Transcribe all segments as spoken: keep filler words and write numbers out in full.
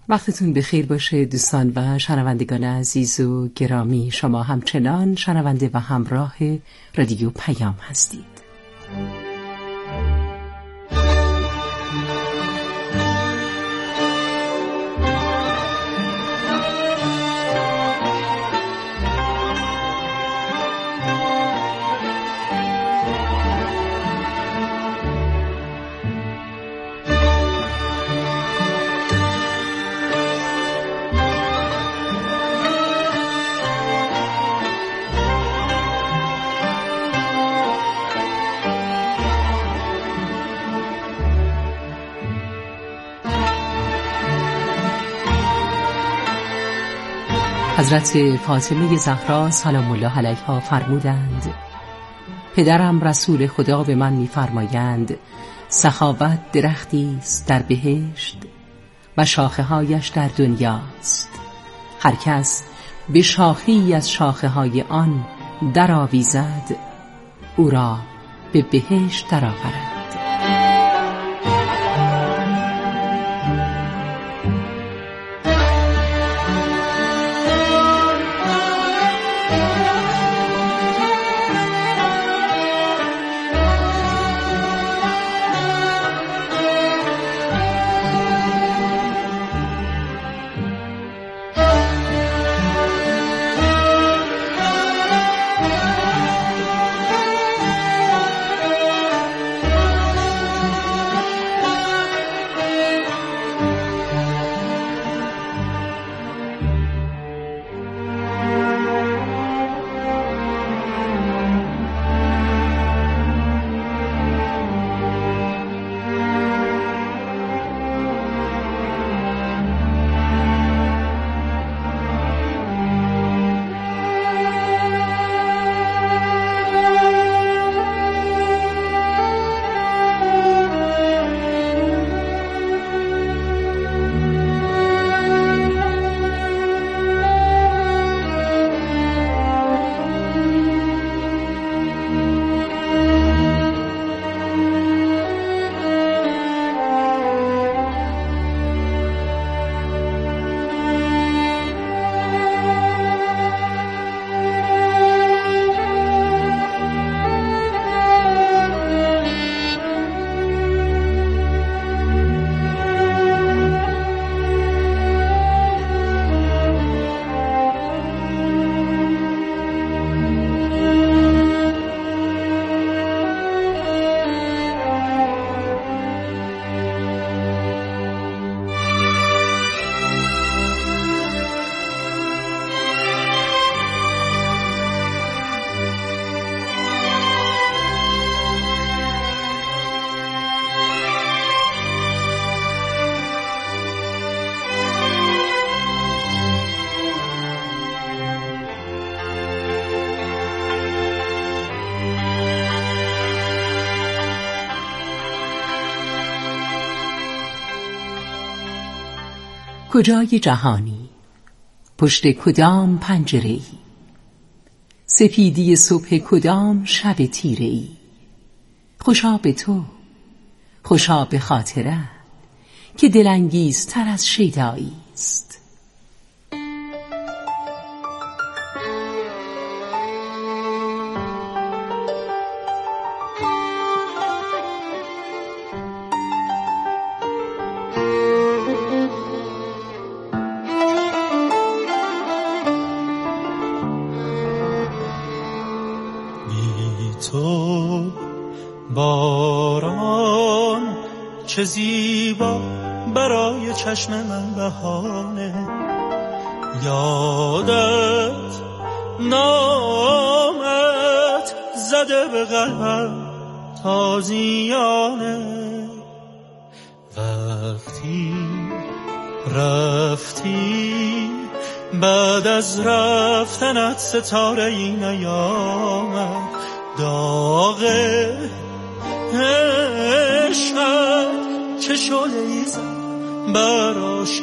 وقتتون بخیر باشه دوستان و شنوندگان عزیز و گرامی. شما همچنان شنونده و همراه رادیو پیام هستید. حضرت فاطمه زهرا سلام الله علیها فرمودند: پدرم رسول خدا به من می‌فرمایند سخاوت درختی است در بهشت و شاخه هایش در دنیاست. هر کس به شاخه‌ای از شاخه های آن در آویزد او را به بهشت درآورد. کجای جهانی، پشت کدام پنجره‌ای، سپیدی صبح کدام شب تیره‌ای. خوشا به تو، خوشا به خاطرت که دلانگیزتر از شیدایی است. تو باران چه زیبا برای چشم من بهانه، یادت نامت زده به قلبم تازیانه. وقتی رفتی بعد از رفتنت ستاره ای نیامد، داغ عشقت چه شعله‌ای زد بر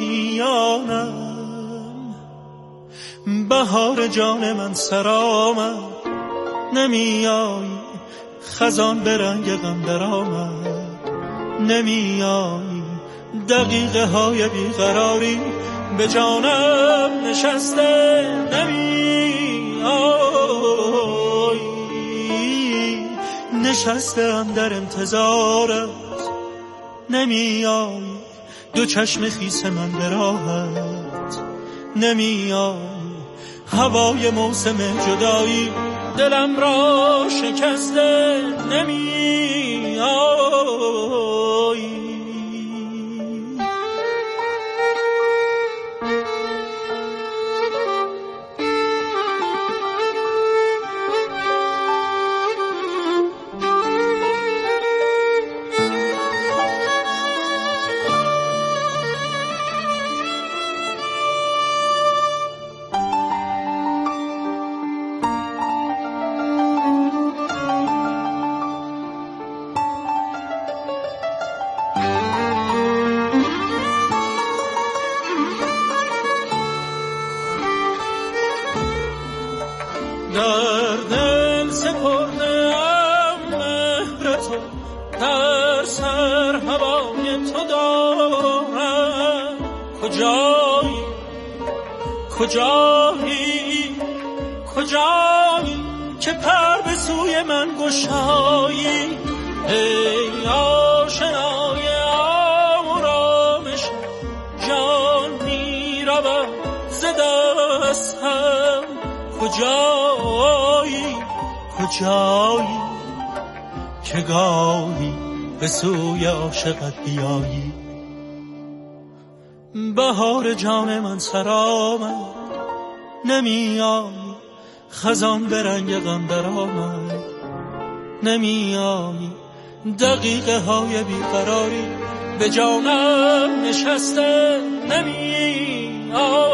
آشیانم. بهار جان من سر آمد، نمیایی خزان به رنگ غم درآمد، نمیایی دقیقه های بیقراری به جانم نشسته نمی آیی، نشستم در انتظارت نمی آیی، دو چشم خیس من به راحت نمی آیی، هوای موسم جدایی دلم را شکسته نمی آیی. در دل سپردم مهر تو، در سر هوای تو دارم. کجایی کجایی کجایی که پر به سوی من گشایی؟ ای آشنای آرامش جان می رود ز دستم. کجایی کجایی که گاهی به سوی عاشقت بیایی؟ بهار جان من سرآمد نمی آیی، خزان به رنگ غم درآمد نمی آیی، دقیقه های بیقراری به جانم نشسته نمی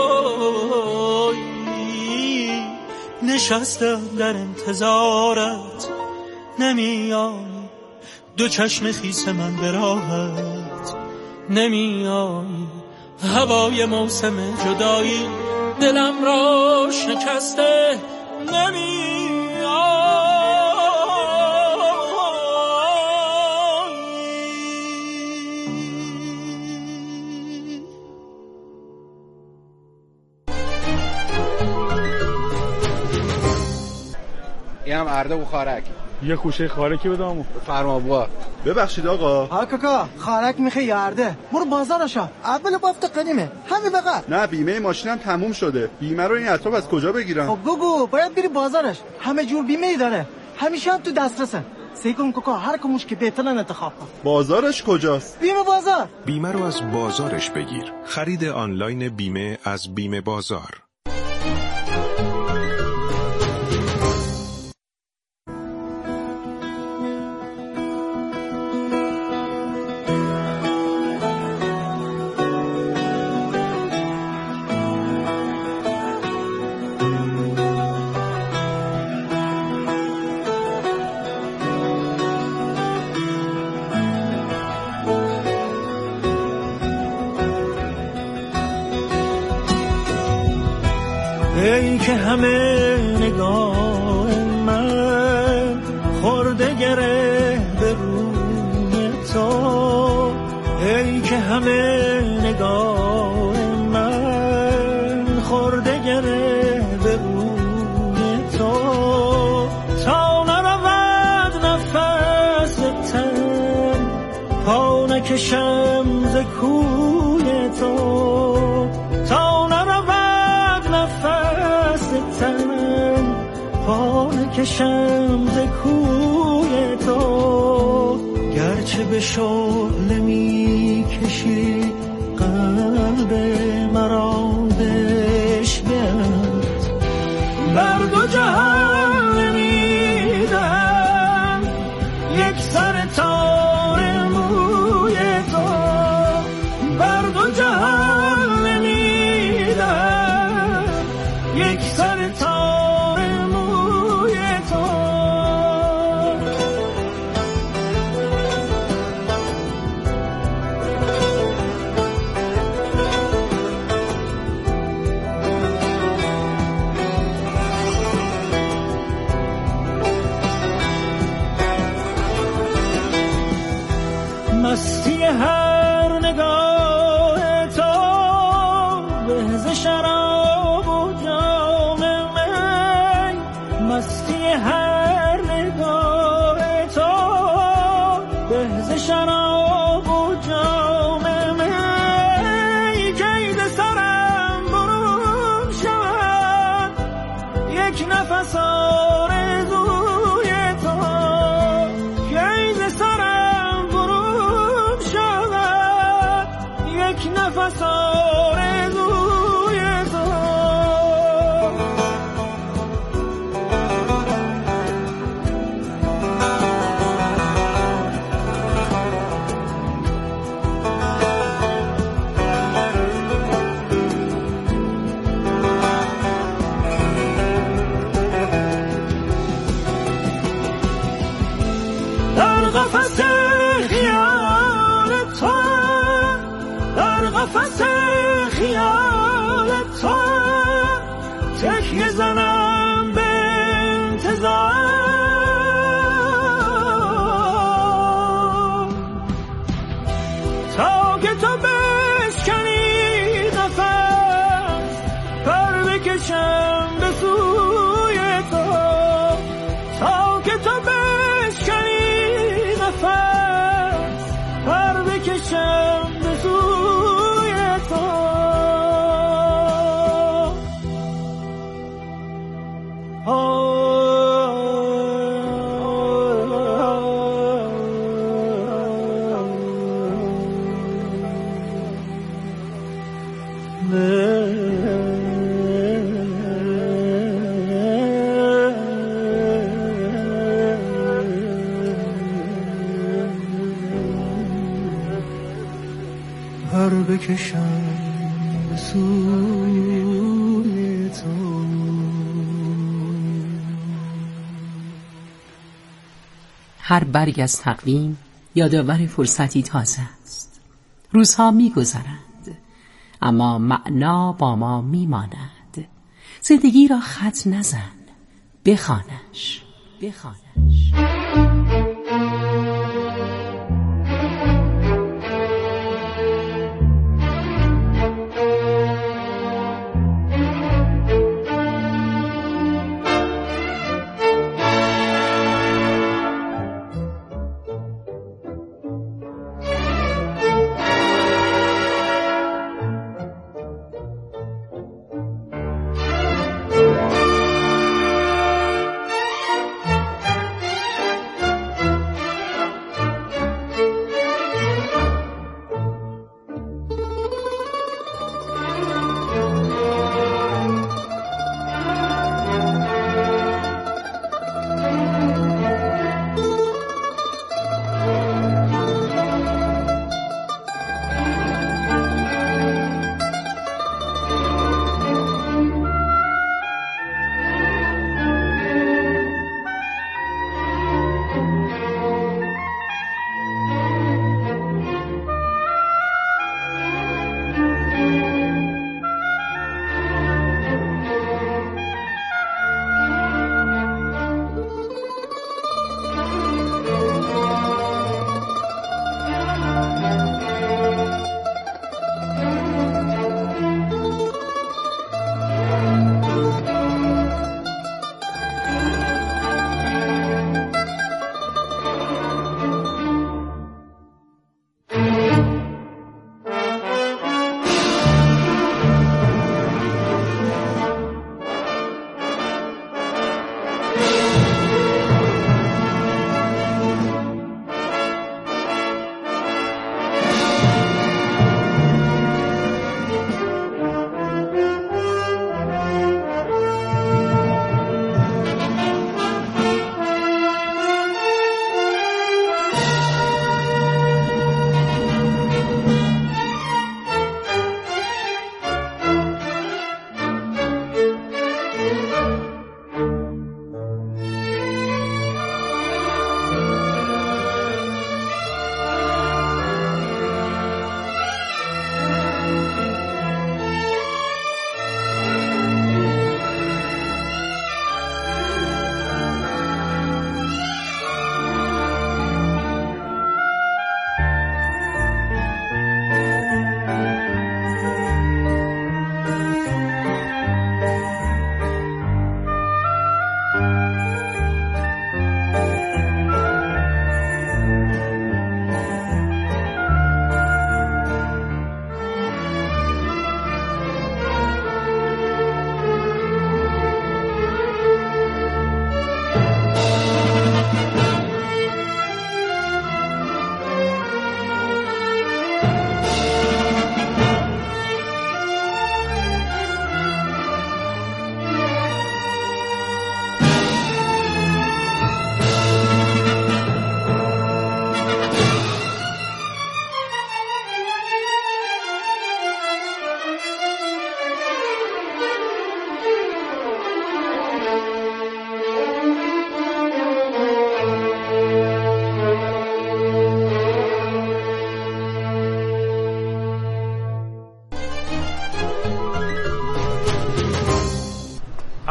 آیی، نشستم در انتظارت نمی آیی، دو چشم خیس من به راحت نمی آیی، هوای موسم جدایی دلم را شکسته نمی اینم ارده و خارک. یه خوشه خارکی بدامو. فرما بوا. ببخشید آقا. ها کاکا خارک میخوای یارده. برو بازارشا. اول بافت قدیمه. همین بقى. نه بیمه ماشینم تموم شده. بیمه رو این اطراف از کجا بگیرم؟ خب بگو باید بری بازارش. همه جور بیمه ای داره. همیشه هم تو دسترسه. سعی کن کاکا هر کموش که بهترین انتخاب کن. بازارش کجاست؟ بیمه بازار. بیمه رو از بازارش بگیر. خرید آنلاین بیمه از بیمه بازار. ای که همه نگاه من خورده گره به روی تو، ای که همه نگاه من خورده گره به روی تو، تا نرود نفس تن پا نکشم ز کوی تو، تا نرود نفس تن پا نکشم ز کوی تو، گرچه به شعله می کشی قلب مرا بشکند، بر دو جهان نمیدم یک سر تار موی تو، بر دو جهان نمیدم یک سر تار موی تو. مستی هر نگاه به شراب و جام می که ز سرم برون شود یک نفس آرزوی تو که ز سرم برون شود یک نفس آرزوی تو قفس خیال تو در قفس خیال تو تکیه زنم به انتظار تا که تو بشکنی قفس پر بکشم به سوی تو تا که تو بشکنی نفس پر بکشم به سوی تو پر بکشم به سوی تو. هر برگ از تقویم یادآور فرصتی تازه است. روزها می‌گذرند اما معنا با ما می‌ماند. زندگی را خط نزن، بخوانش بخوانش.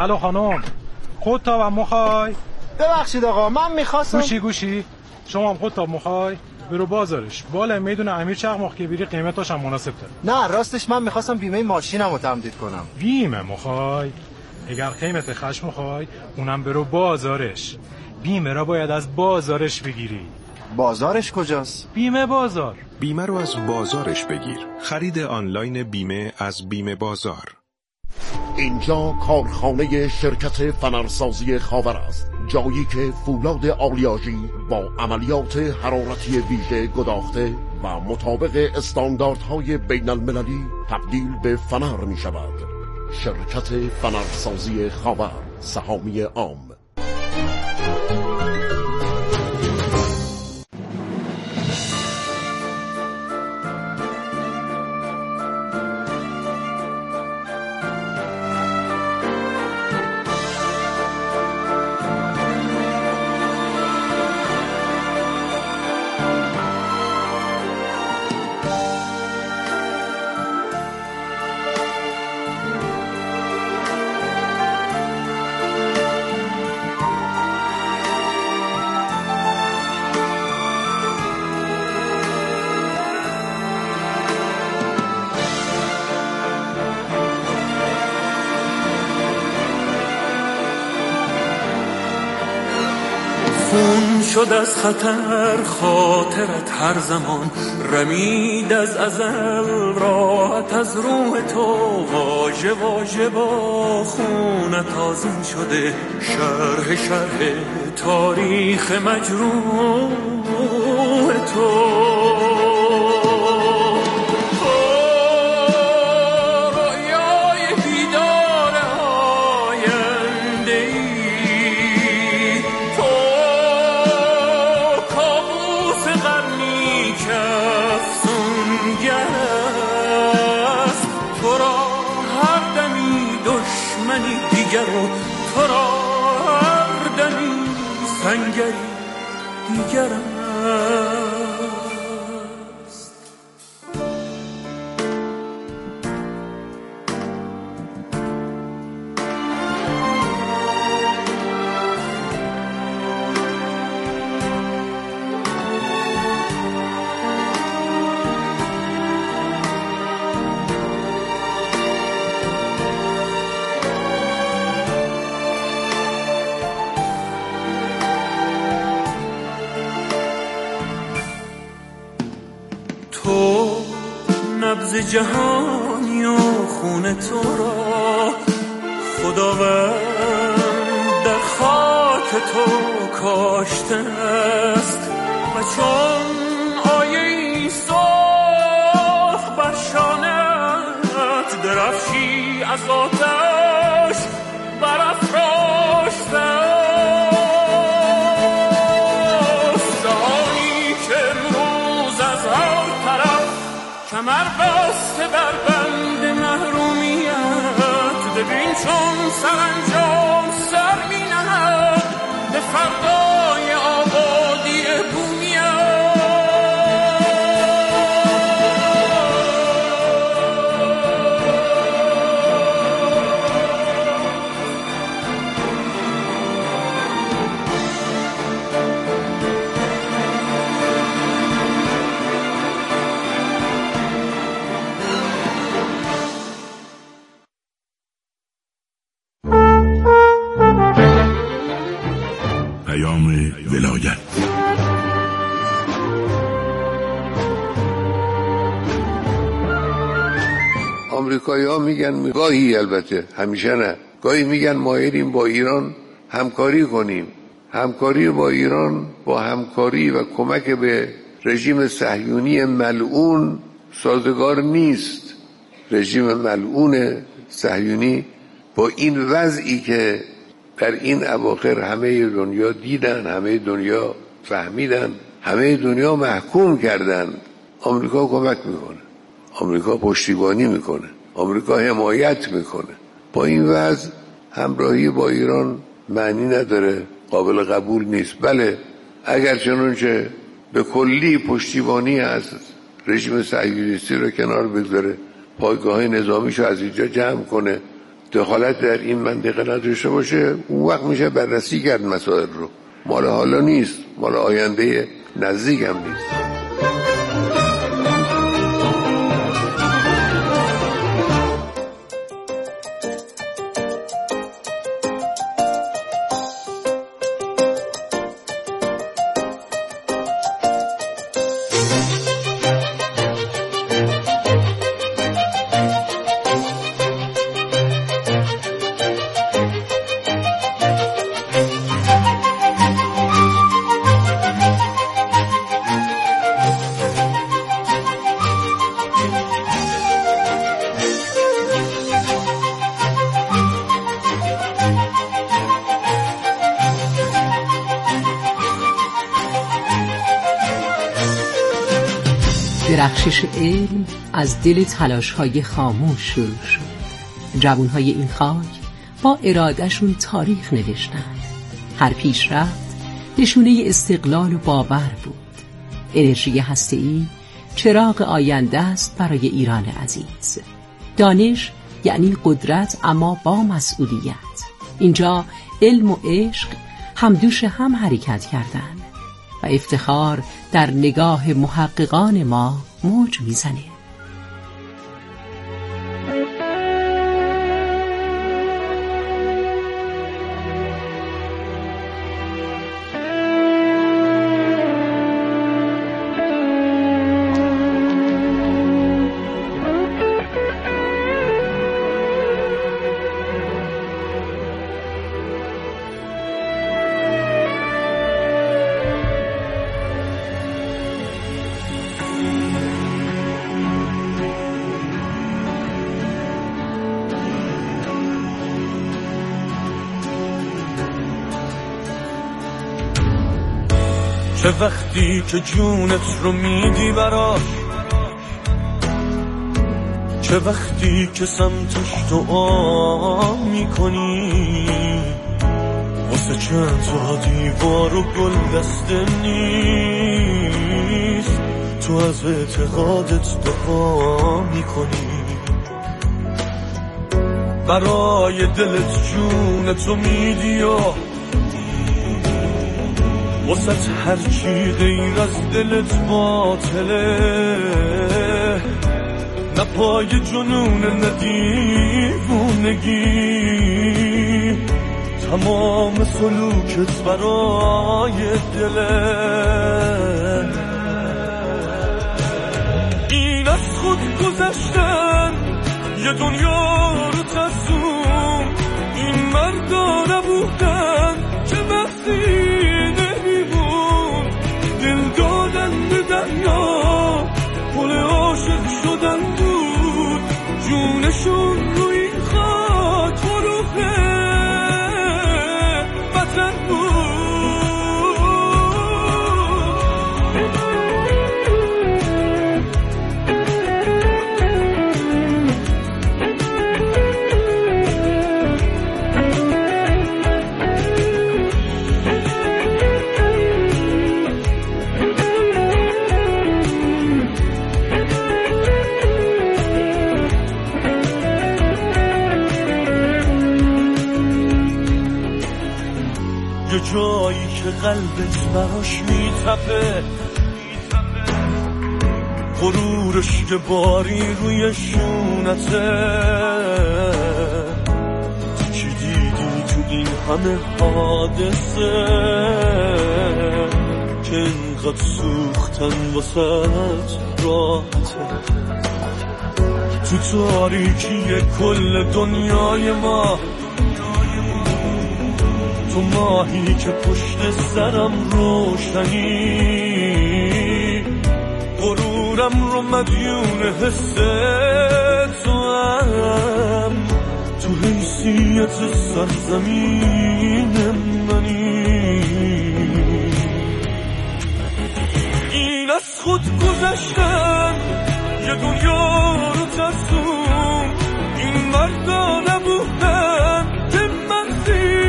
الو خانم، خودتاب هم مخوای؟ ببخشید آقا، من میخواستم. گوشی گوشی شما هم خودتاب مخوای؟ برو بازارش، بالا میدونه امیر چقماق که بیری قیمتاش هم مناسب تره. نه راستش من میخواستم بیمه ماشینم رو تمدید کنم. بیمه مخوای؟ اگر قیمت خشم مخوای اونم برو بازارش. بیمه را باید از بازارش بگیری. بازارش کجاست؟ بیمه بازار. بیمه رو از بازارش بگیر. خرید آنلاین بیمه از بیمه بازار. اینجا کارخانه شرکت فنرسازی خاور است، جایی که فولاد آلیاژی با عملیات حرارتی ویژه گداخته و مطابق استانداردهای بین المللی تبدیل به فنر می شود. شرکت فنرسازی خاور، سهامی عام. خون شد از خطر خاطرت هر زمان، رمید از ازل راحت از روح تو، واژه واژه با خونت آزین شده، شرح شرح تاریخ مجروح تو. تو را هر دمی سنگری دیگر است. تو نبض جهانی و خون تو را خداوند در خاک تو کاشته است، و چون آیه سرخ بر شانت درفشی از آتش برافراشته است. جهانی که امروز از هر طرف کمر بسته بر بند محرومیت، ببین چون سرانجام سر می نهد به فردای آبادی بومیت. ولایت آمریکایی ها میگن، گاهی البته همیشه نه، گاهی میگن مایلیم با ایران همکاری کنیم. همکاری با ایران با همکاری و کمک به رژیم صهیونی ملعون سازگار نیست. رژیم ملعون صهیونی با این وضعی که در این اواخر همه دنیا دیدن، همه دنیا فهمیدن، همه دنیا محکوم کردن، آمریکا کمک میکنه، آمریکا پشتیبانی میکنه، آمریکا حمایت میکنه. با این وضع همراهی با ایران معنی نداره، قابل قبول نیست. بله اگر چنانچه به کلی پشتیبانی از رژیم صهیونیستی رو کنار بگذاره، پایگاه نظامیشو از اینجا جمع کنه، دخالت در این منطقه نداشته باشه، اون وقت میشه بررسی کرد مسائل رو. مال حالا نیست، مال آینده نزدیک هم نیست. درخشش علم از دل تلاش‌های خاموش شروع شد. جوان‌های این خاک با ارادهشون تاریخ نوشتند. هر پیشرفت نشونه استقلال و باور بود. انرژی هسته‌ای چراغ آینده است برای ایران عزیز. دانش یعنی قدرت اما با مسئولیت. اینجا علم و عشق همدوش هم حرکت کردند و افتخار در نگاه محققان ما موج میزنه. چه وقتی که جونت رو میدی براش، چه وقتی که سمتش دعا میکنی، واسه چند تا دیوار و گل دسته نیست، تو از اعتقادت دفاع میکنی، برای دلت جونتو میدی و واسه هر چی غیر از دلت باطله، نه پای جنون نه دیوونگی، تمام سلوکت برای دله. این از خود گذشتن یه دنیا رو ترسون، این مردا نبودن چه بحثی دریا، پل عاشق شدن بود جونشون رو این خاک فروخه وطن بود. یه جایی که قلبت براش میتپه، غرورش که باری روی شونته، تو چی دیدی تو این همه حادثه که اینقدر سوختن واسه راحته، تو تاریکی کل دنیای ما، تو ماهی که پشت سرم روشنی، غرورم رو مدیون حس تو هم، تو حیثیت سرزمین منی. این از خود گذشتن یه دنیا رو ترسون، این مردا نبودن که مغزی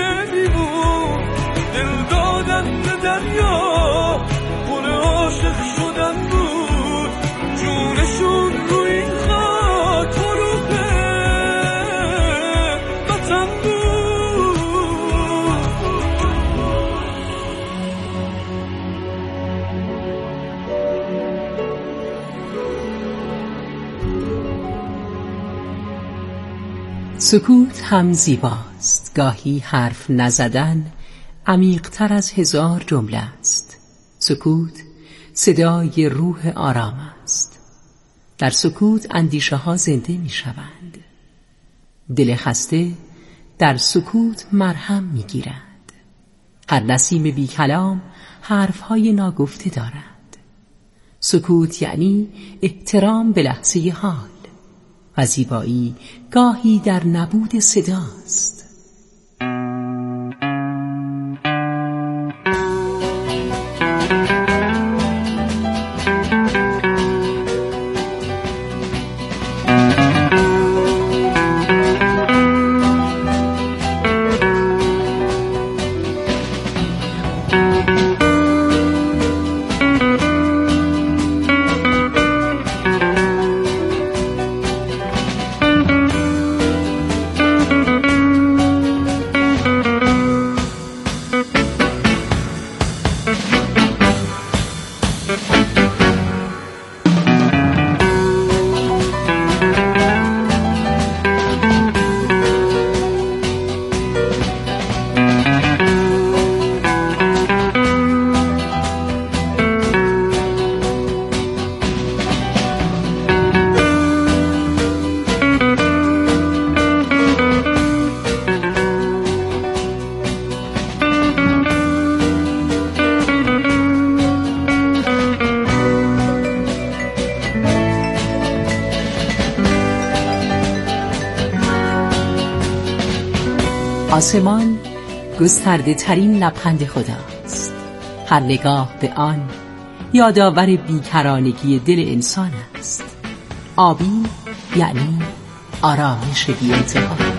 دریا، پل عاشق شدن بود جونشون رو این خاک فروخه سکوت هم زیباست، گاهی حرف نزدن عمیق‌تر از هزار جمله است. سکوت صدای روح آرام است. در سکوت اندیشه ها زنده می شوند. دل خسته در سکوت مرهم می گیرد. هر نسیم بی کلام حرف های ناگفته دارد. سکوت یعنی احترام به لحظه حال و زیبایی گاهی در نبود صداست. آسمان گسترده ترین لبخند خداست. هر نگاه به آن یادآور بیکرانگی دل انسان است. آبی یعنی آرامش بی انتها.